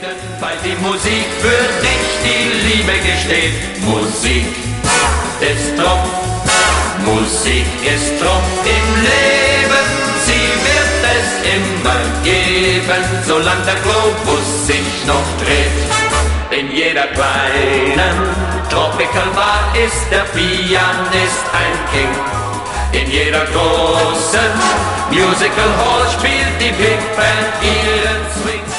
Weil die Musik für dich die Liebe gesteht. Musik ist Trumpf, Musik ist Trumpf im Leben. Sie wird es immer geben, solange der Globus sich noch dreht. In jeder kleinen Tropical Bar ist der Pianist ein King. In jeder großen Musical Hall spielt die Big Band ihren Swing.